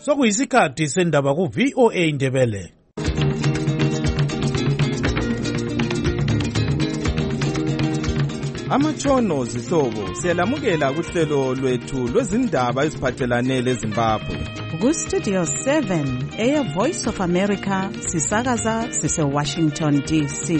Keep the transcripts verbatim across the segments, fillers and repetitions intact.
Sokuyisikhathi sendaba ku V O A Ndebele. Amatshono zihlobo siyalamukela kuhlelo lwethu lwezindaba eziphathelane leZimbabwe. Ku Studio seven, Air Voice of America, sisakaza sise Washington D C.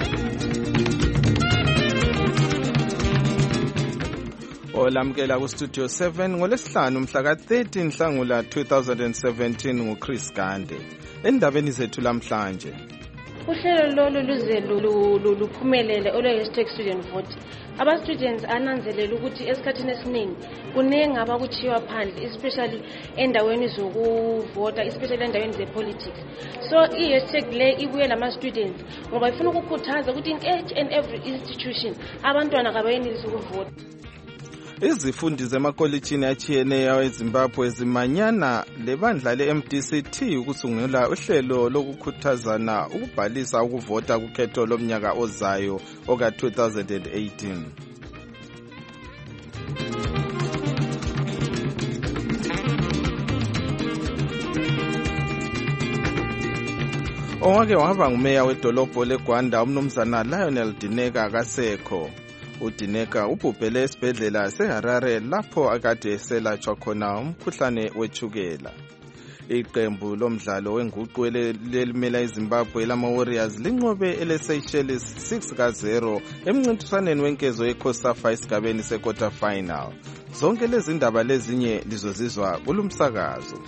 Olamukela ku Studio seven ngolesihlanu mhla ka thirteen Nhlangula two thousand seventeen nguChris Gande. Endabeni zethu lamhlanje. Uhlelo lolu luze luphumelele olwe hashtag student vote. Aba students ananzelela ukuthi esikhathini esiningi kuningi abakuchiwa phandle, especially endaweni zokuvota, especially endaweni ze politics. So I hashtag le ibuye lama students ngoba ifuna ukukhuthaza ukuthi in each and every institution abantwana kabayenelisi ukuvota. Izifundi zemakolitshini achiyeneyo eZimbabwe zimanyana lebandla le-M D C T ukusungula uhlelo lokukhuthazana ukubhalisa ukuvota kukhetho lomnyaka ozayo oka two thousand eighteen. Owake waba ngumeya wedolobho leGwanda umnumzana Lionel Dineka akasekho. uDineka ubhubhele esibhedlela seHarare lapho akade eselatshwa khona umkhuhlane wetshukela. Iqembu lomdlalo wenguqu elimela iZimbabwe lama Warriors linqobe eleSeychelles six ka zero emncintiswaneni wenkezo yeCOSAFA esigabeni sequarter final. Zonke lezi ndaba lezinye lizozizwa kulumsakazo.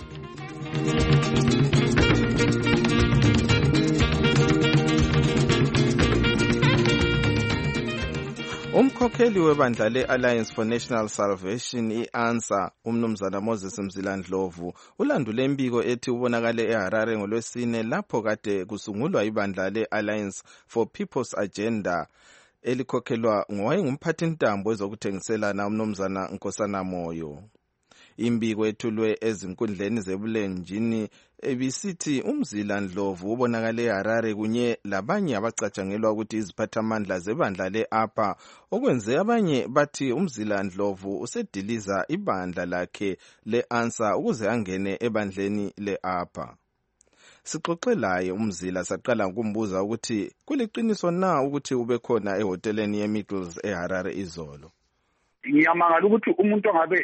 Umkhokheli webandla le-Alliance for National Salvation i-ANSA umnumzana Moses Mzilandlovu ulandule imbiko ethi ubonakale eHarare ngolwesine lapho kade kusungulwa ibandla le-Alliance for People's Agenda elikhokhelwa ngowayengumphathintambo ezokuthengiselana umnumzana Nkosana Moyo. Imbiko ethulwe ezinkundleni zebulenjini ebisithi uMzilandlovu ubonakale eHarare kunye labanye abacatshangelwa ukuthi iziphathamandla zebandla le-APA okwenze abanye bathi uMzilandlovu usediliza ibandla lakhe le-ANSA ukuze angene ebandleni le-APA. Sixoxelayo uMzila saqala ukumbuza ukuthi kuliqiniso na ukuthi ubekhona ehoteleni yeMiggles eHarare izolo. Ngiyamangala ukuthi umuntu ongabe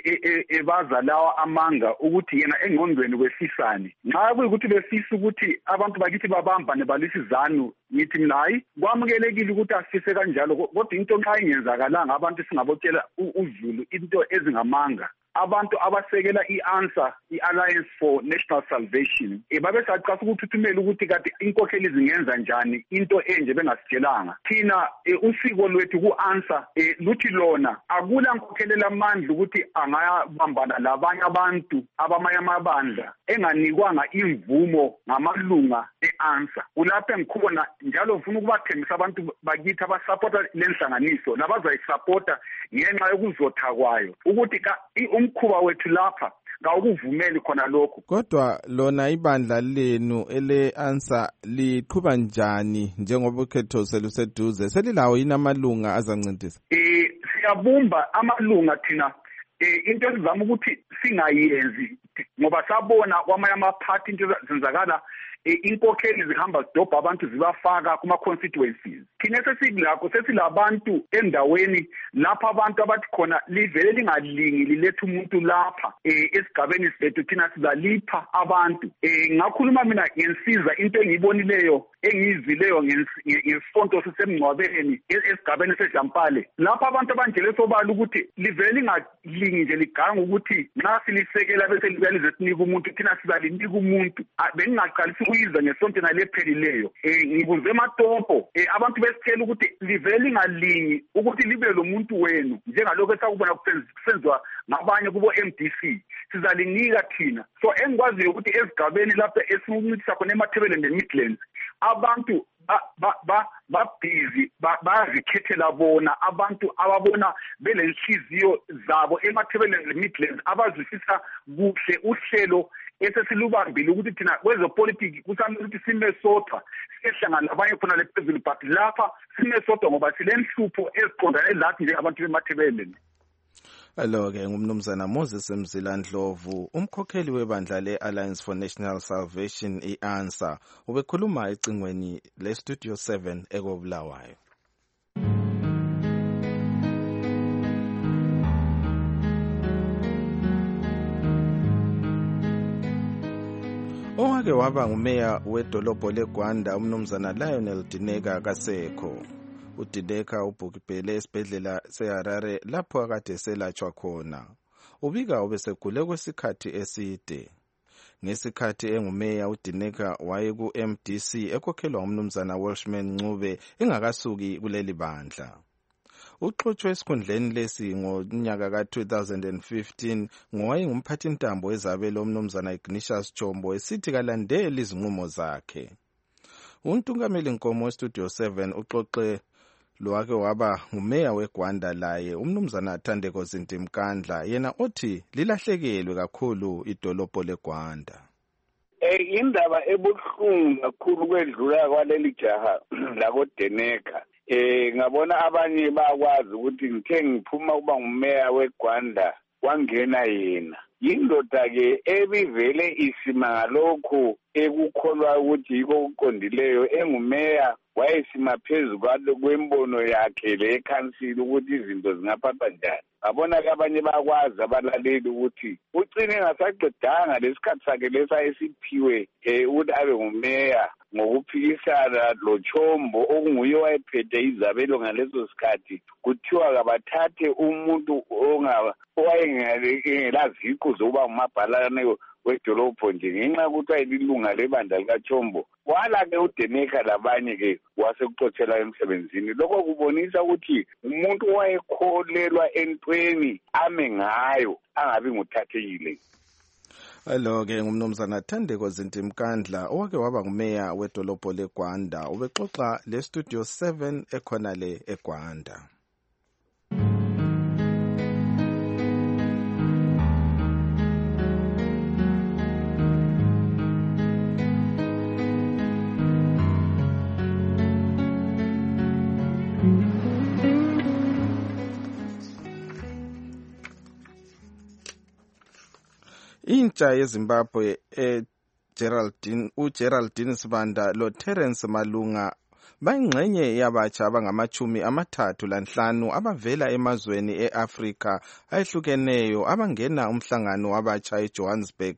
ebaza lawa amanga ukuthi yena engqondweni kwefisani nxa kuyikuthi befisa ukuthi abantu bakithi babambane balisizanu ngithi mina hayi kwamukelekile ukuthi asifise kanjalo kodwa into nxa ingenzakalanga abantu singabotshela uZulu into ezingamanga. Abantu abasekela i-ANSA i-Alliance for National Salvation babe saqasa ukuthuthumela ukuthi kade inkokheli zingenza njani into enje bengasitshelanga. Thina usiko lwethu ku-ANSA luthi lona akula nkokhelela amandla ukuthi angayabambana labanye abantu abamanye amabandla enganikwanga imvumo ngamalunga e-ANSA. Kulapho engikhona njalo ufuna ukubathembisa abantu bakithi abasupporta lenhlanganiso labazayisupporta ngenxa yokuzotha kwayo ukuthi ka umkhuba wethu lapha ngawukuvumeli khona lokho. Kodwa lona ibandla lenu ele-ANSA liqhuba njani njengoba ukhetho seluseduze selilawo yini amalunga azancintisa? Eh siyabumba amalunga thina eh into esizama ukuthi singayenzi ngoba sabona kwamanye amaphathi into zenzakala inkokheli zihamba zidobha abantu zibafaka kuma constituencies. Thina sesilakho sesilabantu endaweni lapha abantu abathi khona livele lingalingi lilethe umuntu lapha esigabeni sethu thina sizalipha abantu. Ngakhuluma mina ngensiza into engiyibonileyo engizwileyo ngesonto sisemngcwabeni esigabeni seJampale lapha abantu abanjele sobala ukuthi livele lingalingi nje liganga ukuthi nxa silisekela bese libalize sinika umuntu thina sizalinika umuntu bengingaqalisi kuyiza ngesonto nalephelileyo. Eh ngibuze eMatopo abantu besithela ukuthi livele lingalingi ukuthi libe lo muntu wenu njengalokho esakubona kusenzwa ngabanye kubo M D C sizalinika thina. So engikwaziyo ukuthi esigabeni lapha esimuncitisa khona eMathebeleni neMidlands abantu ba ba ba busy bazikhethela bona abantu ababona belenhliziyo zabo eMathebeleni neMidlands abazwisisa kuhle uhlelo esesilubambile ukuthi thina kwezepolitiki kusamele ukuthi sime sodwa sihlangana labanye khona lephezulu but lapha sime sodwa ngoba silenhlupho eziqondane lathi njengabantu beMathebeleni. Alo-ke ngumnumzana Moses Mzila Ndlovu, umkhokheli webandla le-Alliance for National Salvation i-ANSA, ubekhuluma ecingweni le-Studio seven ekobulawayo. Owake waba ngumeya wedolobho leGwanda umnumzana Lionel Dineka kasekho. UDineka ubhubhele esibhedlela seHarare lapho akade selatshwa khona. Ubika ubesegule kwesikhathi eside. Ngesikhathi engumeya uDineka waye ku M D C ekhokhelwa umnumzana Welshman Ncube engakasuki kuleli bandla. Uxoxwe esikhundleni lesi ngonyaka ka two thousand fifteen ngowayengumphathintambo wezabelo umnumzana Ignatius Chombo esithi kalandeli izinqumo zakhe. Untungameli Nkomo weStudio seven uxoxe lowake waba ngumeya weGwanda laye umnumzana Thandeko Zintimkandla yena othi lilahlekelwe kakhulu idolobho leGwanda. Eh indaba ebuhlungu kakhulu kwedlula kwaleli jaha lakoDineka. Eh ngabona abanye bakwazi ukuthi ngithe ngiphuma kuba ngumeya weGwanda wangena yena. Yindoda ke ebivele isima ngalokho ekukholwa ukuthi yiko kuqondileyo engumeya wayesima phezulu kwembono yakhe le council ukuthi izinto zingaphathwa njani. Ngabona ke abanye bakwazi abalaleli ukuthi ucine ngasaqedanga lesikhathi sakhe lesayesiphiwe eh ukuthi abe ngumeya ngokuphikisana lo Chombo okunguye wayephethe izabelo ngaleso sikhathi kuthiwa kabathathe umuntu ongaba owayengelaziqu zokuba ngumabhalane wedolobho nje ngenxa ukuthi ayilunga lebandla likaChombo. Wala ke uDineka labanye ke wasekuxothela emsebenzini. Lokho kubonisa ukuthi umuntu owayekholelwa entweni ame ngayo angabi nguthathekile. Alo-ke ngumnumzana Thandeko Zintimkandla owake waba ngumeya wedolobho leGwanda ubexoxa le-Studio seven ekhona le eGwanda. Intsha yeZimbabwe eGeraldine uGeraldine Sibanda lo Terence Malunga bayingxenye yabatsha abangamachumi amathathu lanhlanu abavela emazweni eAfrika ayehlukeneyo abangena umhlangano wabatsha eJohannesburg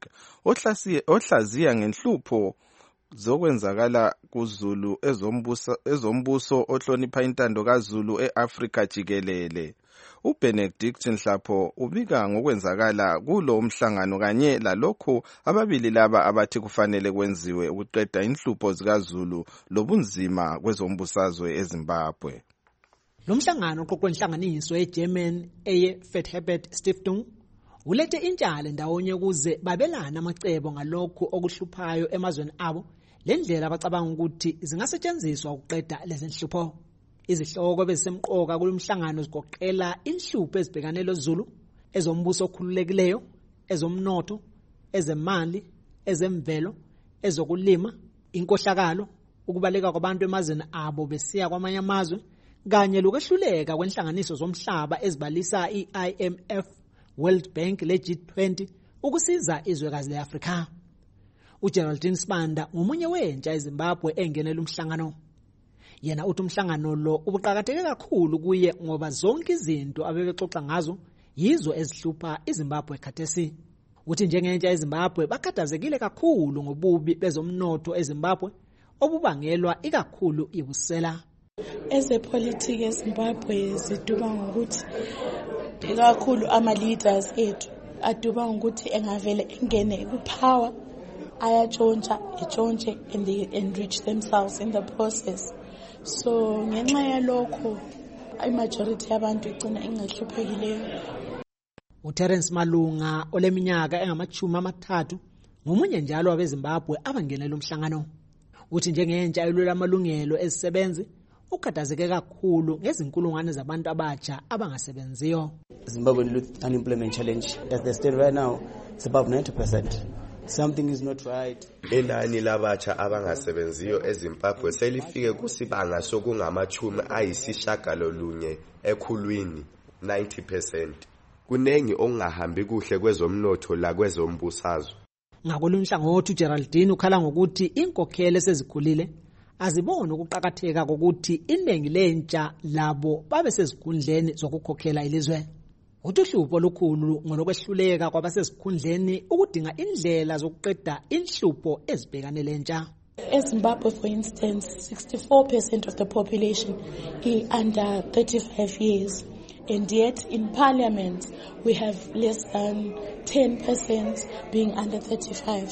ohlaziya ngenhlupho zokwenzakala kuZulu ezombuso ezombuso ohlonipha intando kaZulu eAfrika jikelele. uBenedict Nhlapho ubika ngokwenzakala kulo umhlangano kanye lalokho ababili laba abathi kufanele kwenziwe ukuqeda inhlupho zikaZulu lobunzima kwezombusazwe eZimbabwe. Lo mhlangano oqoqwe inhlanganiso eGerman eye Fethebert Stiftung ulethe intshale ndawonye kuze babelana amacebo ngalokho okuhluphayo emazweni abo lendlela abacabanga ukuthi zingasetshenziswa ukuqeda lezi nhlupho. Izihloko bezisemqoka kulomhlangano zigoqela inhlupho ezibhekane loZulu, ezombuso okhululekileyo, ezomnotho, ezemali, ezemvelo, ezokulima, inkohlakalo, ukubaleka kwabantu emazweni abo besiya kwamanye amazwe, kanye lokwehluleka kwenhlanganiso zomhlaba ezibalisa i-I M F, World Bank le G twenty ukusiza izwekazi leAfrika. uGeraldine Sibanda ngomunye wentsha eZimbabwe engenela umhlangano. Yena uthi umhlangano lo ubuqhakatheke kakhulu kuye ngoba zonke izinto abebexoxa ngazo yizo ezihlupha iZimbabwe khathesi. Uthi njengentsha eZimbabwe bakhathazekile kakhulu ngobubi bezomnotho eZimbabwe obubangelwa ikakhulu ibusela. Ezepolitiki eZimbabwe ziduba ngokuthi kakhulu ama leaders ethu aduba ngokuthi engavele engene kupower ayatshontsha etshontshe and they enrich themselves in the process. So ngenxa yalokho imajority yabantu igcina ingahluphekile. uTerence Malunga oleminyaka engamachumi amathathu ngomunye njalo wabeZimbabwe abangenela umhlangano. Uthi njengentsha elwela amalungelo ezisebenzi ukhathazeke kakhulu ngezinkulungwane zabantu abatsha abangasebenziyo. Zimbabwean youth unemployment challenge at the state right now it's above ninety percent. Something is not right. Inani labatsha abangasebenziyo eZimbabwe selifike kusibanga sokungamachumi ayisishagalolunye ekhulwini ninety percent. kunengi okungahambi kuhle kwezomnotho la kwezombusazwe. Ngakolunye uhlangothi uGeraldine ukhala ngokuthi inkokhelo esezikhulile azibona ukuqhakatheka kokuthi iningi lentsha labo babe sezikhundleni zokukhokhela ilizwe. Uhlupho olukhulu ngolokwehluleka kwabasezikhundleni ukudinga indlela zokuqeda inhlupho ezibhekane lentsha. eZimbabwe, for instance, sixty-four percent of the population is under thirty-five years. And yet in parliament, we have less than ten percent being under thirty-five.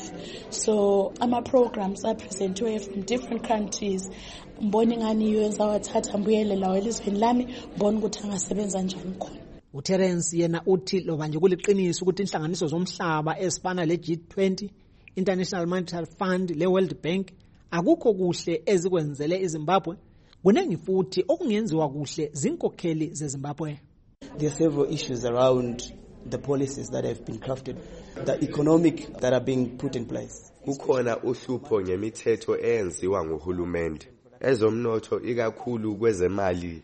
So our programs are presented from different countries. Mboni ngani yenza wathatha mbuyele lawo elizweni lami, mboni ukuthi angasebenza njani khona. uTerence yena uthi loba nje kuliqiniso ukuthi inhlanganiso zomhlaba ezifana le G twenty, International Monetary Fund, le World Bank akukho kuhle ezikwenzele iZimbabwe, kunengi futhi okungenziwa kuhle zinkokheli zeZimbabwe. There are several issues around the policies that have been crafted, the economic that are being put in place. Kukhona uhlupho ngemithetho eyenziwa nguhulumende ezomnotho ikakhulu kwezemali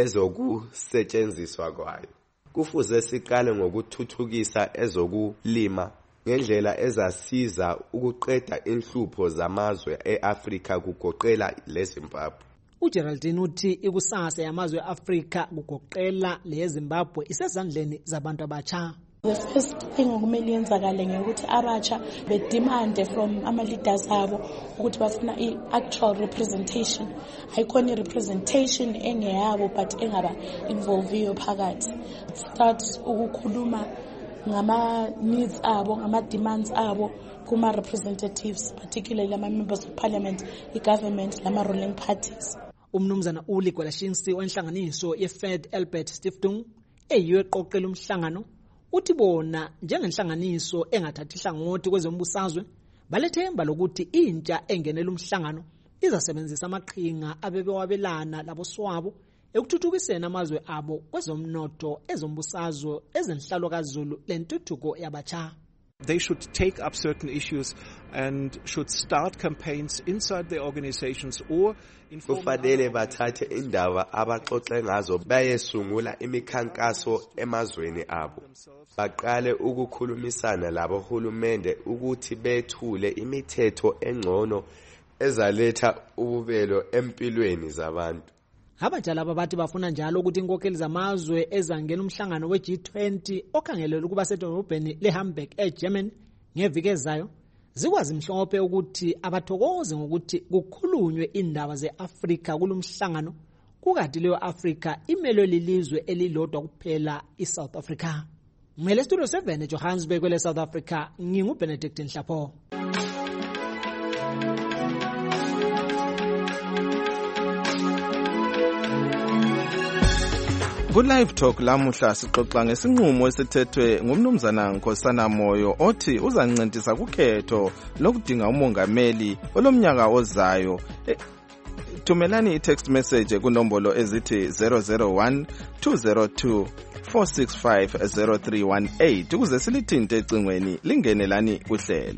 lezokusetshenziswa kwayo. Kufuze siqale ngokuthuthukisa ezokulima ngendlela ezasiza ukuqeda inhlupho zamazwe eAfrika kugoqela leZimbabwe. uGeraldine uthi ikusasa yamazwe eAfrika kugoqela leZimbabwe isezandleni zabantu abatsha. The first thing okumele yenzakale ngekuthi abatsha bedemand from ama leaders abo ukuthi bafuna i-actual representation. Ayikho representation engeyabo but engaba involve phakathi. Start ukukhuluma ngama needs abo, ngama demands abo kuma representatives, particularly ama members of parliament, i-government, lama ruling parties. Umnumzana Uli Gwelashinsi wenhlanganiso yeFed Albert Stiftung eyiyo eqoqela umhlangano uthi bona njengenhlanganiso engathathi hlangothi kwezombusazwe balethemba lokuthi intsha engenela umhlangano izasebenzisa amaqhinga abebewabelana laboswabo ekuthuthukiseni amazwe abo kwezomnotho ezombusazwe ezenhlalo kaZulu lentuthuko yabatsha. They should take up certain issues and should start campaigns inside their organizations or kufanele bathathe indaba abaxoxe ngazo bayesungula imikhankaso emazweni abo. Baqale ukukhulumisana labo hulumende ukuthi bethule imithetho engcono ezaletha ububelo empilweni zabantu. Abajala babathi bafuna njalo ukuthi inkokheli zamazwe ezangena umhlangano we G twenty okhangelelwe ukuba sedolobheni leHamburg eGermany ngeviki ezayo zikwazi mhlophe ukuthi abathokoze ngokuthi kukhulunywe indaba zeAfrika kulumhlangano kukathi leyo Africa imelo lilizwe elilodwa kuphela iSouth Africa. Ngele studio seven eJohannesburg kwele South Africa nginguBenedict Nhlapho. Ku-Live Talk lamuhla sixoxa ngesinqumo esithethwe ngumnumzana Nkosana Moyo othi uzancintisa kukhetho lokudinga umongameli olomnyaka ozayo. E, thumelani i-text message kunombolo ezithi zero zero one two zero two four six five zero three one eight ukuze silithinte ecingweni lingenelani kuhlelo.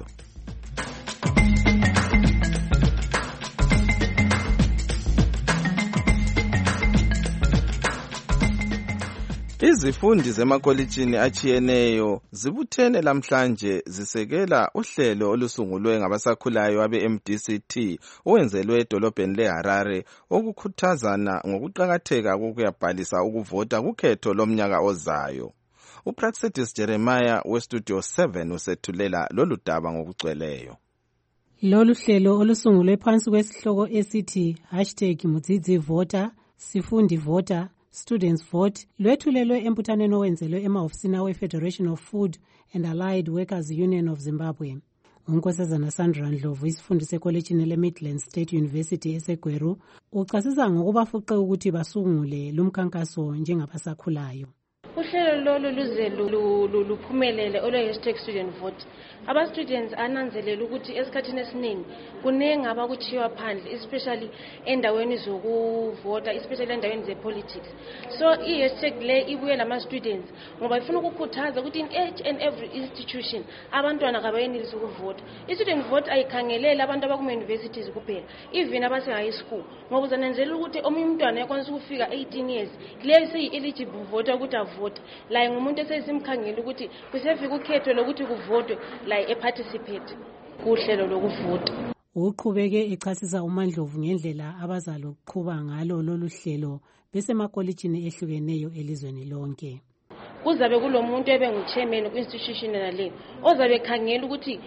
Izifundi zemakolitshini achiyeneyo zibuthene lamhlanje zisekela uhlelo olusungulwe ngabasakhulayo abe-M D C T owenzelwe edolobheni leHarare okukhuthazana ngokuqhakatheka kokuyabhalisa ukuvota kukhetho lomnyaka ozayo. uPraxedis Jeremiah westudio seven usethulela lolu daba ngokugcweleyo. Lolu hlelo olusungulwe phansi kwesihloko esithi hashtag Mudzidzi Voter, Sifundi Voter, Students Vote lwethulelwe emputhaneni owenzelwe emahofisini we-Federation of Food and Allied Workers Union of Zimbabwe. uNkosazana Sandra Ndlovu isifundi sekolejini le-Midland State University eseGweru uchasisa ngokubafuqe ukuthi basungule lumkhankaso njengabasakhulayo. Uhlelo lolu luze luphumelele olwe-hashtag student vote. Aba-students ananzelela ukuthi esikhathini esiningi kuningi abakuchiwa phandle, especially endaweni zokuvota, especially endaweni ze-politics. So i-hashtag le ibuye lama-students ngoba ifuna ukukhuthaza ukuthi in each and every institution abantwana kabayenelisi ukuvota. I-student vote ayikhangeleli abantu abakuma-universities kuphela, even abase-high school. Ngoba uzananzelela ukuthi omunye umntwana yakwanisa ukufika eighteen years, leyo seyi-eligible voter ukuthi avote. ukuvota la ngumuntu esesimkhangela ukuthi kusefika ukhetho lokuthi kuvotwe la eparticipate kuhlelo lokuvota. Uqhubeke echasisa uMandlovu ngendlela abazaloqhuba ngalo lolu hlelo besemakolitshini ehlukeneyo elizweni lonke. Kuzabe kulomuntu ebengu-chairman ku-institution naleyo ozabe khangela ukuthi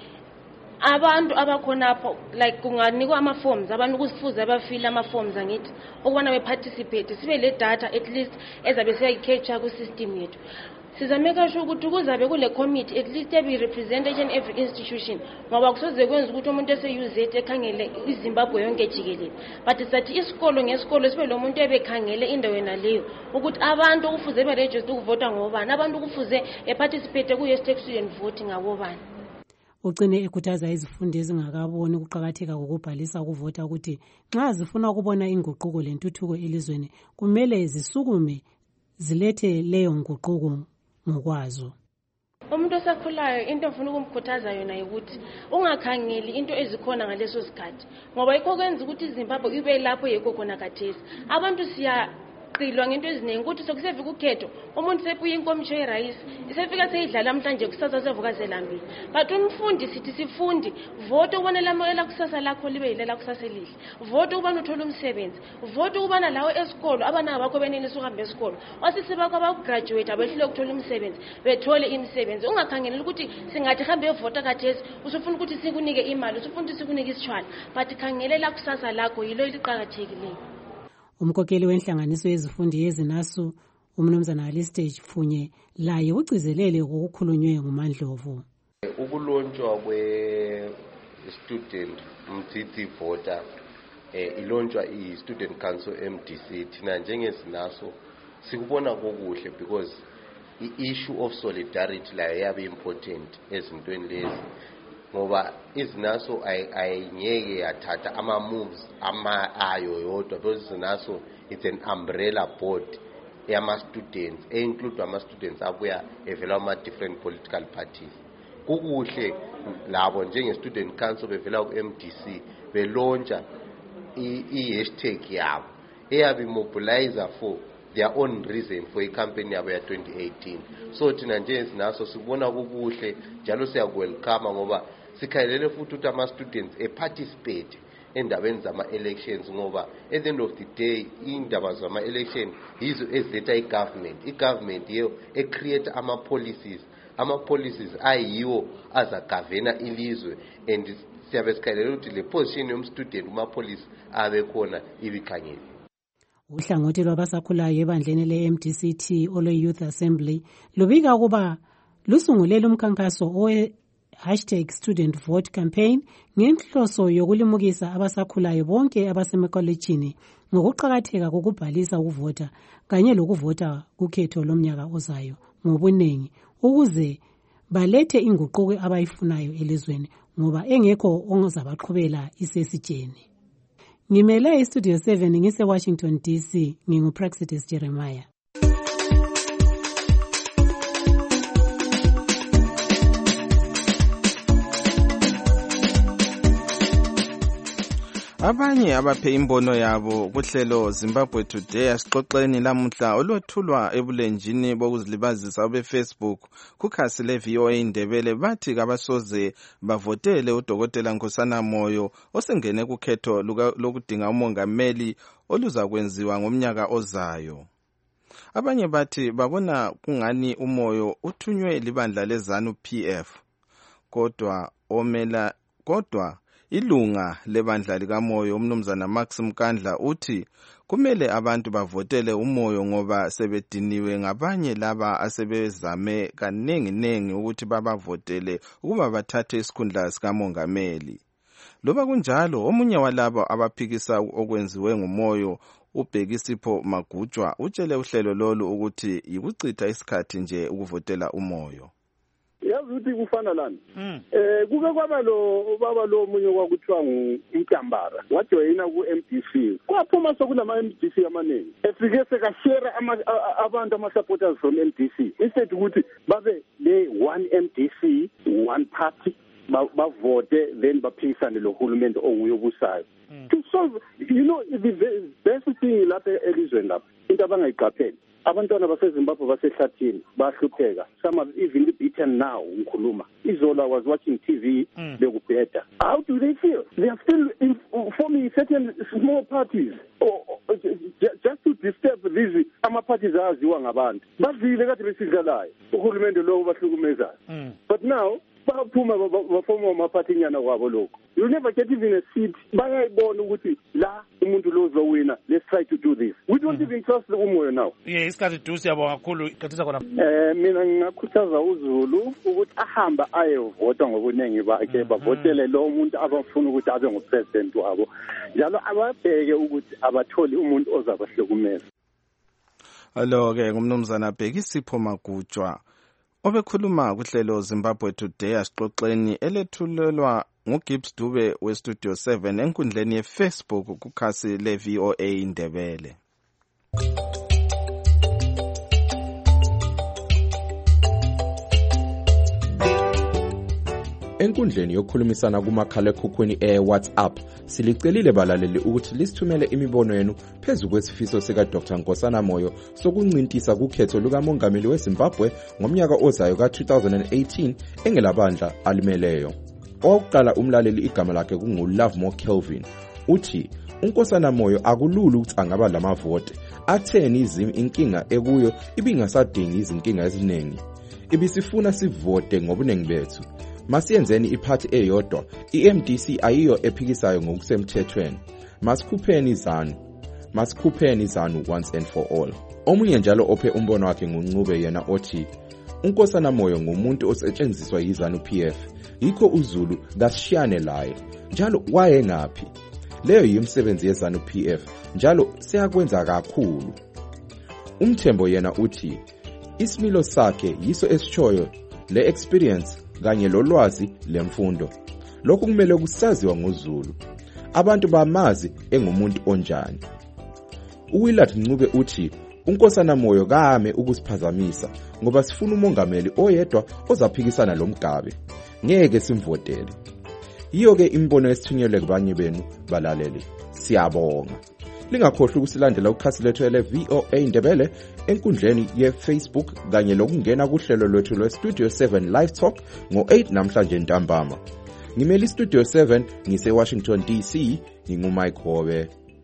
abantu abakhonapho like kunganikwa ama-forms abantu kusifuze abafile ama-forms angithi ukubona beparticipate sibe le data at least ezabe siyayi-capture ku-system yethu. Sizameka sure ukuthi kuzabe kule committee at least every representation every institution ngoba kusoze kwenza ukuthi umuntu ese-U Z ekhangele iZimbabwe yonke jikelele but sathi isikolo ngesikolo sibe lo muntu ebekhangele indawo yena leyo ukuthi abantu kufuze beregister ukuvota ngobani abantu kufuze eparticipate ku-hashtag student vote ngabobani. Ucine ekhuthaza izifundi ezingakaboni ukuqakatheka kokubhalisa ukuvota ukuthi nxa zifuna ukubona inguquko lentuthuko elizweni kumele zisukume zilethe leyo nguquko ngokwazo. Umuntu osakhulayo into ofuna ukumkhuthaza yona ukuthi ungakhangeli into ezikhona ngaleso sikhathi ngoba ikho kwenza ukuthi iZimbabwe ibe lapho yekho khona kathesi. Abantu siya qilwa ngento eziningi ukuthi sokusefika ukhetho umuntu sepuye inkomitsho yerayisi isefika seyidlala namhlanje kusasa sevuka selambile but umfundi sithi sifundi vote ubona lamela kusasa lakho libe yilela kusasa elihle vote ubana uthola umsebenzi vote ubana lawo esikolo abana bakho benelisa ukuhamba esikolo wasisi bakho abagraduate abehlule ukuthola umsebenzi bethole imisebenzi ungakhangelela ukuthi singathi hambe evota kathesi usufuna ukuthi sikunike imali usufuna ukuthi sikunike isitshwala but khangelela kusasa lakho yilo eliqhakathekileyo. Umkokeli wenhlanganiso yezifundi yezinasu umnumzana Alistage Pfunye laye ucizelele ngokukhulunywe nguMandlovu. Ukulonjwa kwe student mthithi voter eh ilonjwa i student council M D C thina njengezinaso sikubona kokuhle because the issue of solidarity la yabe important ezintweni lezi ngoba izinaso ayingeke yathatha ama moves ama ayo yodwa because izinaso it's an umbrella board yama students e include ama students abuya evela ama different political parties. Kukuhle labo njenge student council bevela ku M D C belonja i hashtag yabo eyabe mobilizer for their own reason for a campaign yabo ya twenty eighteen. So thina nje sinaso sibona kukuhle njalo siya welcome ngoba sikhalele futhi ukuthi ama students e participate endabeni zama elections ngoba at the end of the day indaba zama election yizo ezetha i government i government yiyo e create ama policies ama policies ayiwo azagavena ilizwe and siyabe sikhalele ukuthi le position yom student kuma police abe khona ibikhangele. Uhlangothi lwabasakhulayo ebandleni le-M D C T olwe Youth Assembly lubika ukuba lusungulele umkhankaso owe hashtag student vote campaign ngenhloso yokulimukisa abasakhulayo bonke abasemakolitshini ngokuqakatheka kokubhalisa ukuvota kanye lokuvota kukhetho lomnyaka ozayo ngobunengi ukuze balethe inguquko abayifunayo elizweni ngoba engekho ongazabaqhubela isesitsheni. Ngimele iStudio seven ngise Washington D C nginguPraxitis Jeremiah. Abanye abaphe imbono yabo kuhlelo Zimbabwe Today asixoxeni lamuhla olwethulwa ebulenjini bokuzilibazisa obe Facebook kukhasi le V O A Indebele bathi kabasoze bavotele uDokotela Nkosana Moyo osengene kukhetho lokudinga umongameli oluzakwenziwa ngomnyaka ozayo. Abanye bathi babona kungani uMoyo uthunywe libandla leZanu P F kodwa omela kodwa ilunga lebandla likaMoyo umnumzana Max Mkandla uthi kumele abantu bavotele uMoyo ngoba sebediniwe ngabanye laba asebezame kaningi nengi ukuthi babavotele ukuba bathathe isikhundla sikamongameli. Loba kunjalo omunye walabo abaphikisa okwenziwe nguMoyo uBhekisipho Magujwa utshele uhlelo lolu ukuthi yikucitha isikhathi nje ukuvotela uMoyo. Yazi ukuthi kufana lana eh kuke kwaba lo baba lo munye kwakuthiwa nguMkambara wajoyina ku M D C kwaphuma sokulama M D C amaningi efike sekashare abantu ama supporters from M D C instead ukuthi babe le one M D C one party bavote then baphikisane lo hulumende onguyobusayo to solve you know the best thing lapha elizweni lapha into abangayiqapheli abantwana baseZimbabwe basehlathini bahlupheka. Some have even beaten now ngikhuluma. Izola was watching T V mm. bekubheda. How do they feel? They are still in, forming certain small parties or, or just to disturb these ama-parties aziwa ngabantu. Bazile kade besidlalayo uhulumende lo bahlukumezayo. But now baphuma bafoma amaphathinyana kwabo lokho. You never get even a seat. Bayayibona ukuthi la umuntu lo uzowina. Let's try to do this. We don't mm-hmm. even trust the umoya now. Yeah, isikhathi dusi yabo kakhulu ikathisa khona. Eh mina ngingakhuthaza uZulu ukuthi ahamba ayevota ngobuningi bakhe bavotele lo umuntu abafuna ukuthi abe ngupresident wabo. Njalo ababheke ukuthi abatholi umuntu ozabahlukumeza. Allo ke ngumnumzana Bheki Sipho Magutshwa obekhuluma kuhlelo Zimbabwe Today asixoxeni elethulelwa nguGibbs Dube weStudio seven enkundleni yeFacebook kukhasi leV O A Indebele. Enkundleni yokukhulumisana kumakhalekhukhwini e-WhatsApp silicelile balaleli ukuthi lisithumele imibono yenu phezu kwesifiso sika Doctor Nkosana Moyo sokuncintisa kukhetho lukamongameli weZimbabwe ngomnyaka ozayo ka two thousand eighteen engelabandla alimeleyo. Owokuqala umlaleli igama lakhe kungu Lovemore Kelvin uthi uNkosana Moyo akulula ukuthi angaba lamavote atheni izimi inkinga ekuyo ibingasadingi izinkinga eziningi ibisifuna sivote ngobunengi bethu. Masiyenzeni iphathi eyodwa, i-M D C ayiyo ephikisayo ngokusemthethweni. Masikhupheni izanu. Masikhupheni izanu once and for all. Omunye njalo ophe umbono wakhe nguNcube yena othi uNkosana Moyo ngumuntu osetshenziswa yizanu P F. Yikho uZulu kasishiyane laye. Njalo waye ngaphi? Leyo yimsebenzi yezanu P F. Njalo siyakwenza kakhulu. Umthembo yena uthi isimilo sakhe yiso esitshoyo le experience kanye lolwazi lemfundo. Lokhu kumele kusaziwa ngoZulu. Abantu bamazi engumuntu onjani. uWillard Ncube uthi uNkosana Moyo kame ukusiphazamisa ngoba sifuna umongameli oyedwa ozaphikisana lomgabe. Ngeke simvotele. Yiyo ke imbono esithunyelwe kubanye benu balaleli. Siyabonga. Lingakhohlwa ukusilandela ukhasi lethu leV O A Indebele enkundleni yeFacebook kanye lokungena kuhlelo lwethu lweStudio seven Live Talk ngo eight namhlanje ntambama. Ngimeli Studio seven ngise Washington D C ngingumike Hobe.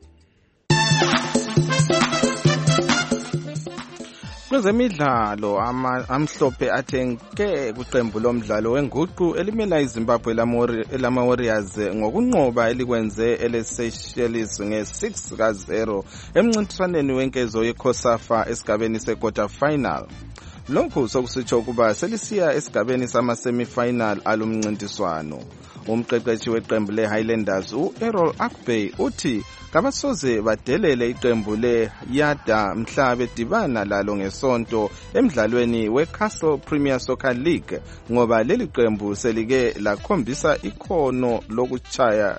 Kwezemidlalo amhlophe athenke kuqembu lomdlalo wenguqu elimela iZimbabwe lama Warriors ngokunqoba elikwenze eleSeychelles nge six ka zero emncintiswaneni wenkezo yeCOSAFA esigabeni sequarter final. Lokhu sokusitsho kuba selisiya esigabeni sama semifinal alumncintiswano. Umqeqeshi weqembu leHighlanders uErrol Akbey uthi kabasoze badelele iqembu leYada mhla bedibana lalo ngesonto emidlalweni weCastle Premier Soccer League ngoba leli qembu selike lakhombisa ikhono lokuchaya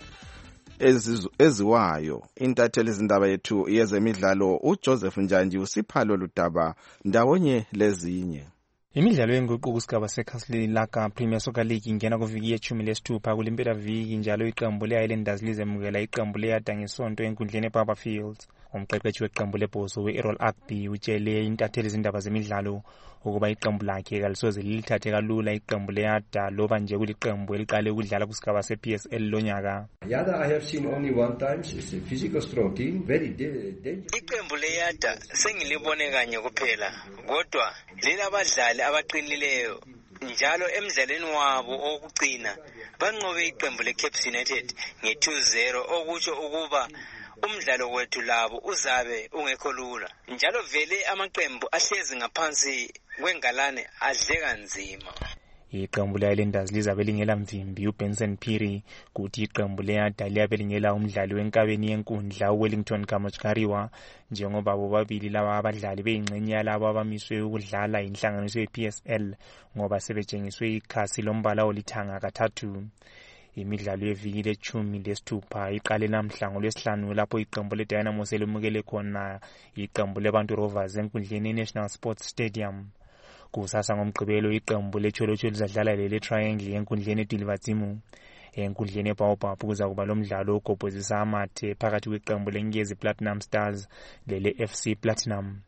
eziwayo. Intatheli izindaba yethu yezemidlalo uJoseph Njanji usiphalo ludaba ndawonye lezinye. Imidlalo yenguqu kusigaba seCastle Laka Premier Soccer League ingena kuviki yeshumi lesithupha kulimpela viki njalo iqembu leHighlanders lizemukela iqembu leYada ngesonto enkundleni eBarber Fields. Umqeqeshi weqembu lebhozo uErrol Akbey utshele intatheli izindaba zemidlalo ukuba iqembu lakhe kalisoze lilithathe kalula iqembu leYada loba nje kuliqembu eliqale ukudlala kusigaba seP S L lonyaka. Yada I have seen only one time. It's a physical strong team, very dangerous. Iqembu leYada sengilibone kanye kuphela kodwa lelabadlali abaqinileyo njalo emidlalweni wabo okugcina banqobe iqembu leCape United nge two zero okutsho ukuba umdlalo wethu labo uzabe ungekho lula njalo vele amaqembu ahlezi ngaphansi kwengalane adleka nzima. Iqembu leHighlanders lizabe lingela mvimbi uBenson Phiri kuthi iqembu leYada liyabe lingela umdlali wenkabeni yenkundla uWellington Kamochkariwa njengoba bobabili laba abadlali beyingxenye yalabo abamiswe ukudlala inhlanganiso yeP S L ngoba sebetshengiswe ikhasi lombala olithanga kathathu. Imidlalo yeviki lechumi lesithupha iqale namhla ngolwesihlanu lapho iqembu leDynamo selimukele khona iqembu leBantu Rovers enkundleni yeNational Sports Stadium. Kusasa ngomgqibelo iqembu leCholocho lizadlala lele Triangle enkundleni eDilivatsimu. Enkundleni eBaobab kuza kuba lomdlalo ogobhozisa amathe phakathi kweqembu leNkezi Platinum Stars lele F C Platinum.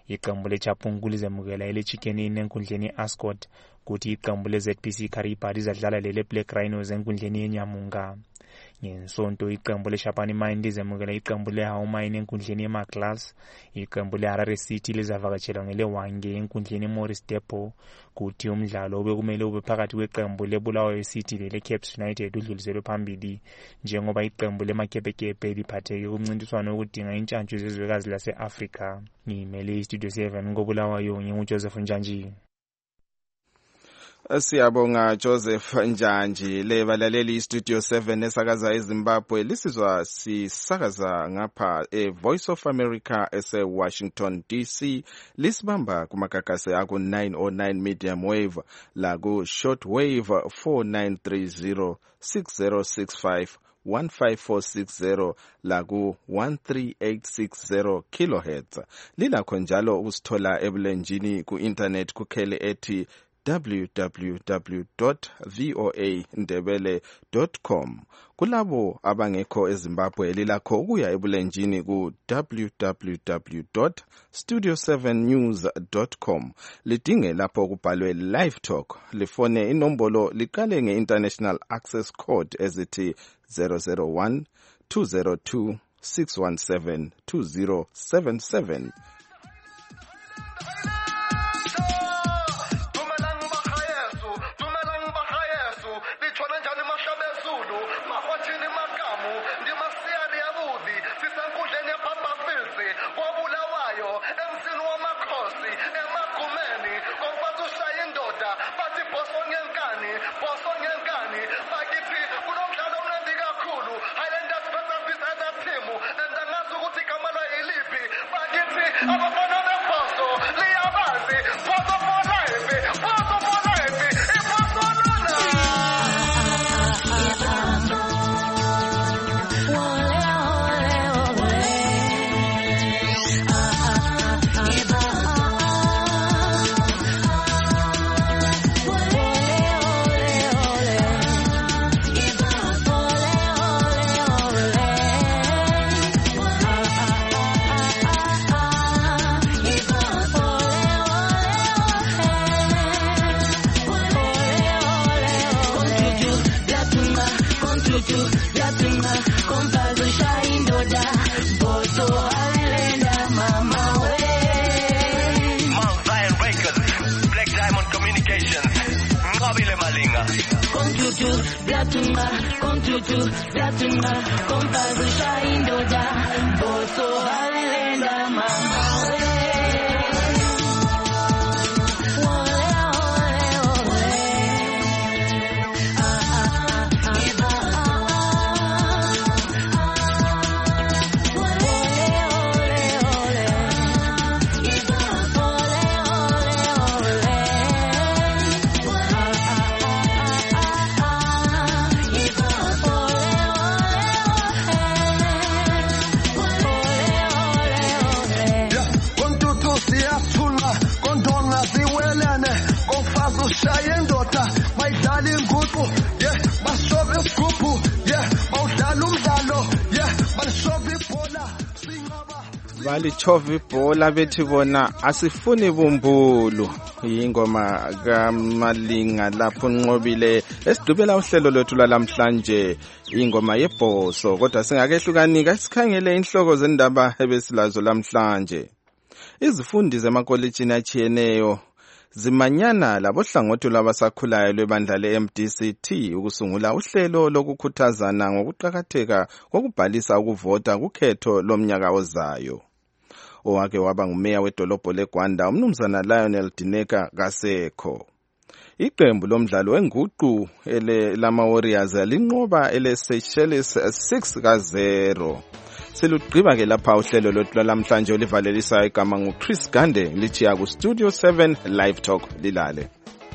iqembu leChapungu lizemukela ele Chickenini enkundleni yeAscot kuthi iqembu leZ P C Kariba lizadlala lele Black Rhinos enkundleni yeNyamunga. Ngensonto iqembu leShapani Mine lizemukela iqembu leHaumine enkundleni yeMaglas, iqembu leHarare City lizavakatshela ngeleWange enkundleni yeMorris Depot, kuthi umdlalo obekumele ube phakathi kweqembu leBulawayo City leleCaps United udluliselwe phambili njengoba iqembu leMakepekepe liphatheke kumncintiswano wokudinga intshantshu zezwekazi lase-Afrika. Ngimele iStudio seven ngoBulawayo nginguJoseph Njanji. Siyabonga Joseph Njanji. Le balaleli Studio seven esakaza eZimbabwe lisizwa sisakaza ngapha eVoice of America ese Washington D C, lisibamba kumakakase aku nine oh nine medium wave la ku short wave four nine three zero six zero six five one five four six zero la ku one three eight six zero kilohertz. Lilakho njalo usithola ebulenjini ku internet kukhele ethi w w w dot voa ndebele dot com. Kulabo abangekho eZimbabwe lilakho ukuya ebulenjini ku w w w dot studio seven news dot com. Lidinge lapho kubhalwe live talk, lifone inombolo liqale nge-international access code ezithi zero zero one two zero two six one seven two zero seven seven. Balichova ibhola bethi bona asifuni bumbulu. Ingoma kaMalinga lapho nqobile esidubela uhlelo lwethu lamhlanje, ingoma yebhoso. Kodwa singakehlukanika isikhangele inhloko zendaba ebesilazo lamhlanje. Izifundi zemakolejini achiyeneyo zimanyana labohlangothi lwabasakhulayo lwebandla le-M D C T ukusungula uhlelo lokukhuthazana ngokuqakatheka kokubhalisa ukuvota kukhetho lomnyaka ozayo. Owake waba ngumeya wedolobho leGwanda umnumzana Lionel Dineka kasekho. Iqembu lomdlalo wenguqu ele lama Warriors linqoba ele Seychelles six ka zero. Selugqiba ke lapha uhlelo lwethu lamhlanje olivalelisa igama nguChris Gande lichiya ku Studio seven Live Talk lilale.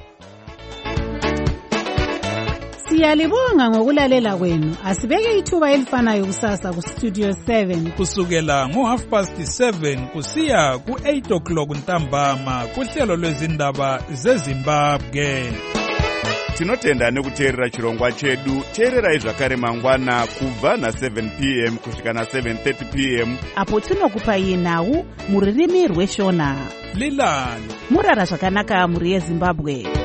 Siyalibonga ngokulalela kwenu. Asibeke ithuba elifanayo kusasa ku Studio seven kusukela ngo half past seven kusiya ku eight o'clock ntambama kuhlelo lwezindaba zeZimbabwe. tinotenda nekuteerera chirongwa chedu. Teererai zvakare mangwana kubva na seven p m kusvika na seven thirty p m apo tinokupai nhau muririmi rweshona. Lilani murara zvakanaka muri yeZimbabwe.